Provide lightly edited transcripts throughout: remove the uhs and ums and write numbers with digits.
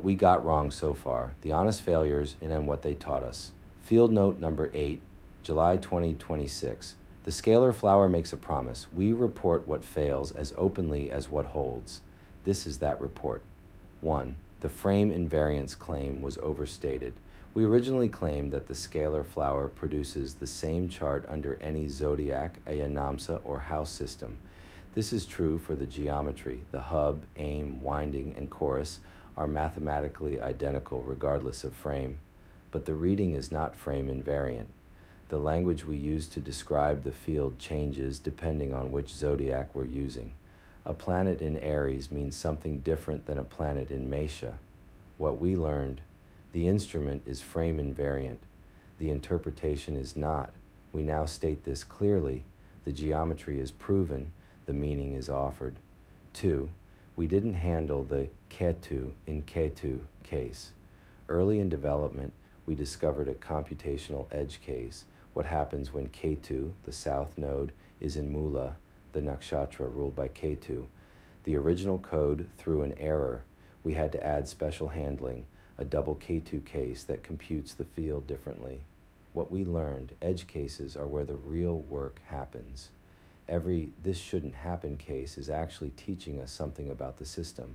what we got wrong so far, the honest failures, and then what they taught us. Field note number 8, July 2026. The scalar flower makes a promise. We report what fails as openly as what holds. This is that report. 1. The frame invariance claim was overstated. We originally claimed that the scalar flower produces the same chart under any zodiac, Ayanamsa, or house system. This is true for the geometry. The hub, aim, winding, and chorus are mathematically identical regardless of frame. But the reading is not frame invariant. The language we use to describe the field changes depending on which zodiac we're using. A planet in Aries means something different than a planet in Mesha. What we learned, the instrument is frame invariant. The interpretation is not. We now state this clearly. The geometry is proven. The meaning is offered. 2. We didn't handle the Ketu in Ketu case. Early in development, we discovered a computational edge case. What happens when Ketu, the south node, is in Mula, the nakshatra ruled by Ketu. The original code threw an error. We had to add special handling, a double Ketu case that computes the field differently. What we learned, edge cases are where the real work happens. Every "this shouldn't happen" case is actually teaching us something about the system.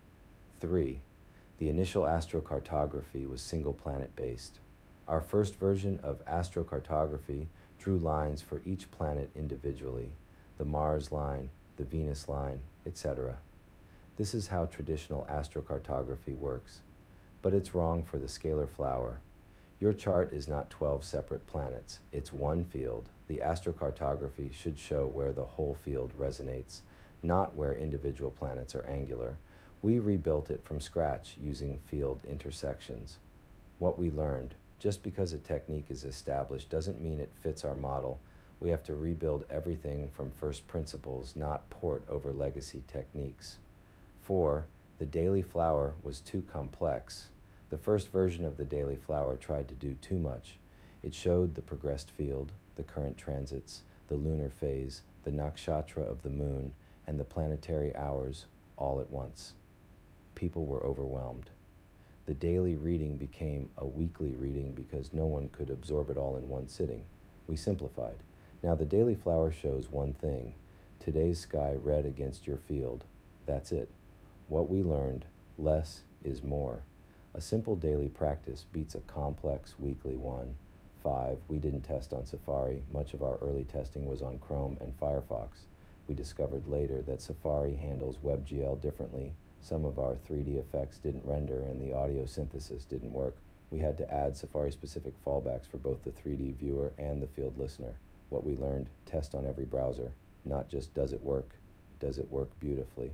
3. The initial astrocartography was single planet based. Our first version of astrocartography drew lines for each planet individually, the Mars line, the Venus line, etc. This is how traditional astrocartography works, but it's wrong for the scalar flower. Your chart is not 12 separate planets, it's one field. The astrocartography should show where the whole field resonates, not where individual planets are angular. We rebuilt it from scratch using field intersections. What we learned, just because a technique is established doesn't mean it fits our model. We have to rebuild everything from first principles, not port over legacy techniques. 4. The daily flower was too complex. The first version of the daily flower tried to do too much. It showed the progressed field, the current transits, the lunar phase, the nakshatra of the moon, and the planetary hours all at once. People were overwhelmed. The daily reading became a weekly reading because no one could absorb it all in one sitting. We simplified. Now the daily flower shows one thing. Today's sky red against your field. That's it. What we learned, less is more. A simple daily practice beats a complex weekly one. 5. We didn't test on Safari. Much of our early testing was on Chrome and Firefox. We discovered later that Safari handles WebGL differently. Some of our 3D effects didn't render and the audio synthesis didn't work. We had to add Safari-specific fallbacks for both the 3D viewer and the field listener. What we learned, test on every browser. Not just does it work beautifully.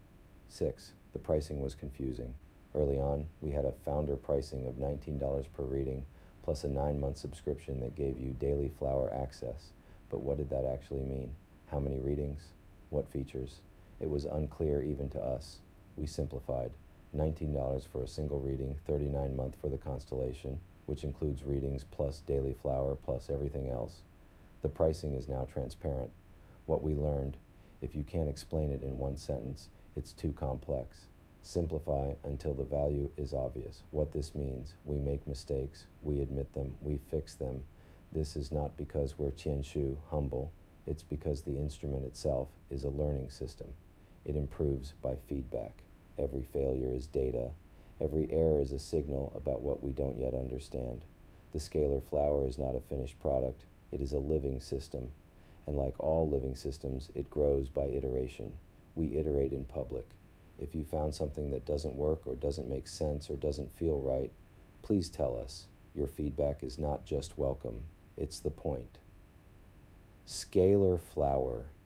6. The pricing was confusing. Early on, we had a founder pricing of $19 per reading, plus a 9-month subscription that gave you daily flower access. But what did that actually mean? How many readings? What features? It was unclear even to us. We simplified. $19 for a single reading, $39 for the constellation, which includes readings plus daily flower plus everything else. The pricing is now transparent. What we learned, if you can't explain it in one sentence, it's too complex. Simplify until the value is obvious. What this means, we make mistakes, we admit them, we fix them. This is not because we're Qianshu, humble. It's because the instrument itself is a learning system. It improves by feedback. Every failure is data. Every error is a signal about what we don't yet understand. The scalar flower is not a finished product. It is a living system. And like all living systems, it grows by iteration. We iterate in public. If you found something that doesn't work or doesn't make sense or doesn't feel right, please tell us. Your feedback is not just welcome, it's the point. Scalar flower